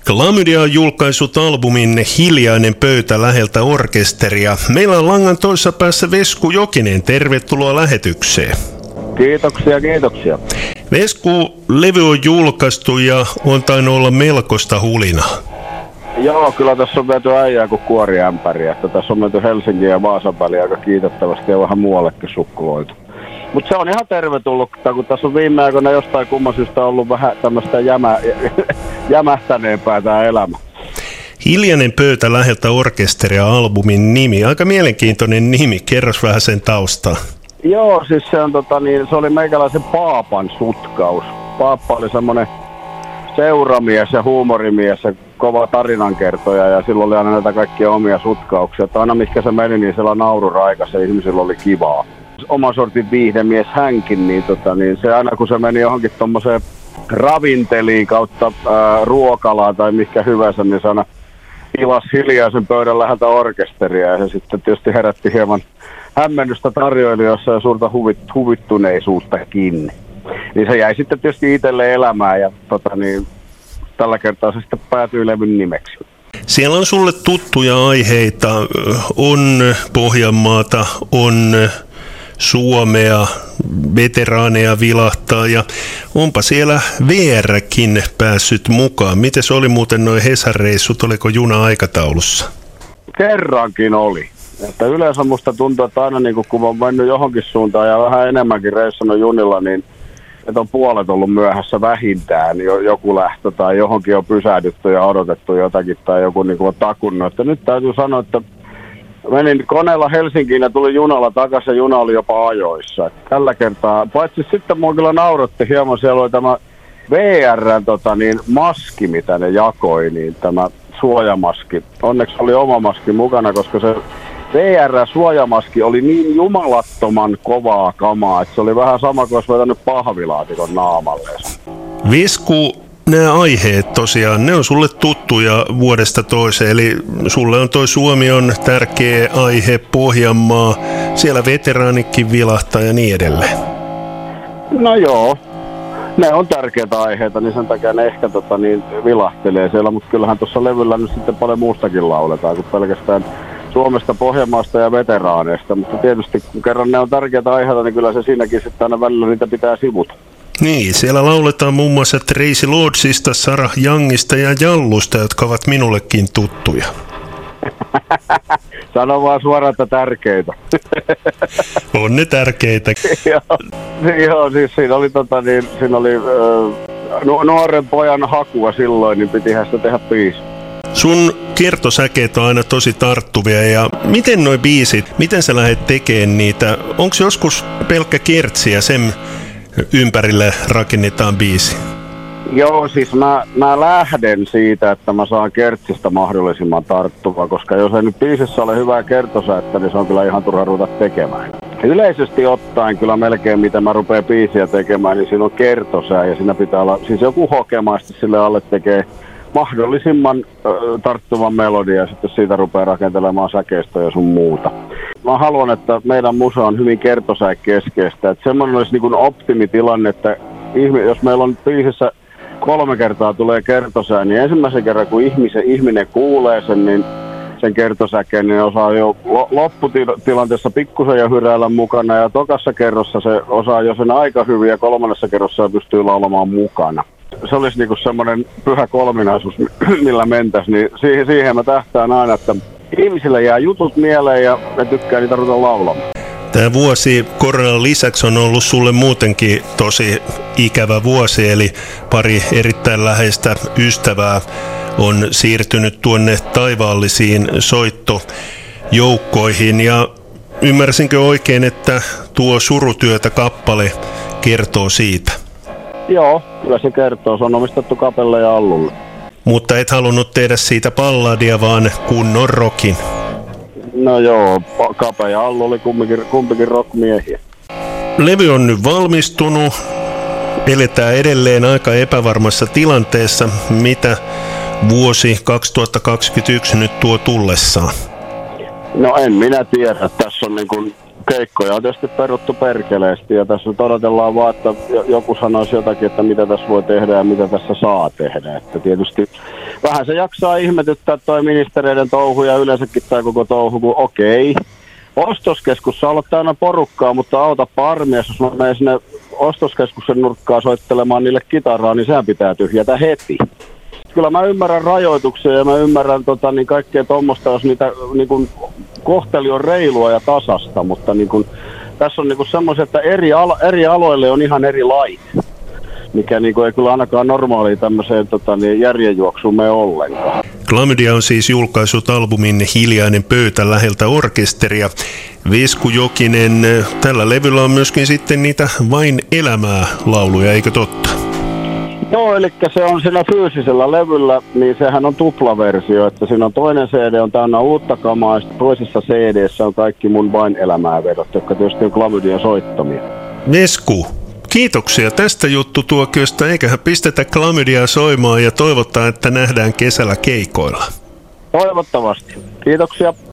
Klamydia on julkaissut albumin Hiljainen pöytä läheltä orkesteria. Meillä on langan toisessa päässä Vesku Jokinen. Tervetuloa lähetykseen. Kiitoksia. Vesku, levy on julkaistu ja on tainnut olla melkoista hulinaa. Joo, kyllä tässä on viety äijää kuin kuoriämpäriä. Tässä on menty Helsingin ja Vaasan väliin aika kiitettävästi ja vähän muuallekin sukkuloitu. Mutta se on ihan tervetullutta, kun tässä on viime aikoina jostain kumman syystä ollut vähän tämmöistä jämähtäneempää tämä elämä. Hiljainen pöytä läheltä orkesteria albumin nimi. Aika mielenkiintoinen nimi. Kerros vähän sen taustaa. Joo, siis se on se oli meikäläisen paapan sutkaus. Paappa oli semmoinen seuramies ja huumorimies ja kova tarinankertoja ja silloin oli aina näitä kaikkia omia sutkauksia. Että aina mikä se meni, niin siellä nauru raikassa ja ihmisillä oli kivaa. Oma sortin viihdemies hänkin, niin se aina kun se meni johonkin tommoseen ravinteliin kautta ruokalaan tai mikä hyvänsä, niin se aina pilasi hiljaisen pöydän läheltä orkesteria ja se sitten tietysti herätti hieman hämmennystä tarjoilijoissa ja suurta huvittuneisuuttakin. Niin se jäi sitten tietysti itselle elämään ja tällä kertaa se sitten päätyi levyn nimeksi. Siellä on sulle tuttuja aiheita, on Pohjanmaata, on Suomea, veteraaneja vilahtaa ja onpa siellä VR:kin päässyt mukaan. Mites oli muuten nuo Hesa-reissut, oliko juna aikataulussa? Kerrankin oli. Että yleensä musta tuntuu, että aina niin kun on mennyt johonkin suuntaan ja vähän enemmänkin reissannut junilla, niin että on puolet ollut myöhässä vähintään joku lähtö tai johonkin on pysähdytty ja odotettu jotakin tai joku niin kuin on takunnut. Että nyt täytyy sanoa, että menin koneella Helsinkiin ja tuli junalla takaisin ja juna oli jopa ajoissa. Että tällä kertaa, paitsi sitten mua kyllä nauratti hieman, siellä oli tämä VR:n maski, mitä ne jakoi, niin tämä suojamaski. Onneksi oli oma maski mukana, koska se VR-suojamaski oli niin jumalattoman kovaa kamaa, että se oli vähän sama kuin olisi vetänyt pahvilaatikon naamalleen. Vesku, nämä aiheet tosiaan, ne on sulle tuttuja vuodesta toiseen, eli sulle on toi Suomi on tärkeä aihe, Pohjanmaa, siellä veteraanikin vilahtaa ja niin edelleen. No joo, ne on tärkeitä aiheita, niin sen takia ne ehkä vilahtelee siellä, mutta kyllähän tuossa levyllä nyt sitten paljon muustakin lauletaan kuin pelkästään Suomesta, Pohjanmaasta ja veteraaneista, mutta tietysti kun kerran ne on tärkeitä aiheita, niin kyllä se siinäkin sitten aina välillä niitä pitää sivuta. Niin, siellä lauletaan muun muassa Tracy Lordsista, Sarah Youngista ja Jallusta, jotka ovat minullekin tuttuja. Sano vaan suoraan, että tärkeitä. On ne tärkeitä. Joo, siis siinä oli, nuoren pojan hakua silloin, niin pitihän sitä tehdä biisi. Sun kertosäkeet on aina tosi tarttuvia ja miten noi biisit, miten sä lähdet tekemään niitä? Onko joskus pelkkä kertsi ja sen ympärille rakennetaan biisi? Joo, siis mä lähden siitä, että mä saan kertsistä mahdollisimman tarttuvaa, koska jos ei nyt biisissä ole hyvää kertosäettä, niin se on kyllä ihan turha ruveta tekemään. Yleisesti ottaen kyllä melkein mitä mä rupean biisiä tekemään, niin siinä on kertosää ja siinä pitää olla siis joku hokemaisesti sille alle tekee mahdollisimman tarttuvan melodia ja sitten siitä rupeaa rakentelemaan säkeistöä ja sun muuta. Mä haluan, että meidän musa on hyvin kertosäkeskeistä. Että semmoinen olisi niin kuin optimitilanne, että jos meillä on biisissä 3 kertaa tulee kertosää, niin ensimmäisen kerran kun ihminen kuulee sen, niin sen kertosäkeen, niin osaa jo lopputilanteessa pikkusen jo hyräillä mukana ja tokassa kerrossa se osaa jo sen aika hyvin ja 3. kerrossa pystyy laulamaan mukana. Se olisi niinku semmoinen pyhä kolminaisuus, millä mentäisiin, niin siihen mä tähtään aina, että ihmisille jää jutut mieleen ja ne tykkää niitä ruveta laulamaan. Tämä vuosi koronan lisäksi on ollut sulle muutenkin tosi ikävä vuosi, eli pari erittäin läheistä ystävää on siirtynyt tuonne taivaallisiin soittojoukkoihin ja ymmärsinkö oikein, että tuo Surutyötä kappale kertoo siitä? Joo, kyllä se kertoo. Se on omistettu Kapelle ja Allulle. Mutta et halunnut tehdä siitä balladia, vaan kunnon rockin. No joo, Kape ja Allu oli kumpikin rockmiehiä. Levy on nyt valmistunut. Eletään edelleen aika epävarmassa tilanteessa. Mitä vuosi 2021 nyt tuo tullessaan? No en minä tiedä. Tässä on niin kuin keikkoja on tietysti peruttu perkeleesti ja tässä nyt odotellaan vaan, että joku sanoisi jotakin, että mitä tässä voi tehdä ja mitä tässä saa tehdä. Että tietysti vähän se jaksaa ihmetyttää toi ministereiden touhu ja yleensäkin tämä koko touhu, kun okei. Ostoskeskus saa olla täynnä porukkaa, mutta auta armias, jos mä menen sinne ostoskeskuksen nurkkaan soittelemaan niille kitaraa, niin sehän pitää tyhjätä heti. Kyllä mä ymmärrän rajoituksia ja mä ymmärrän niin kaikkea tuommoista, jos niitä niin kohteli on reilua ja tasasta, mutta niin kun, tässä on niin semmoisia, että eri aloille on ihan eri lait, mikä niin ei kyllä ainakaan normaaliin tämmöiseen järjenjuoksuun mene ollenkaan. Klamydia on siis julkaissut albumin Hiljainen pöytä läheltä orkesteria. Vesku Jokinen, tällä levyllä on myöskin sitten niitä Vain elämää -lauluja, eikö totta? Joo, eli se on siinä fyysisellä levyllä, niin sehän on tuplaversio, että siinä on toinen CD on täynnä uutta kamaa, ja toisessa CD:ssä on kaikki mun Vain elämää -vedot, jotka tietysti on Klamydian soittamia. Vesku, kiitoksia tästä juttutuokiosta, eiköhän pistetä Klamydiaa soimaan ja toivottaa, että nähdään kesällä keikoilla. Toivottavasti. Kiitoksia.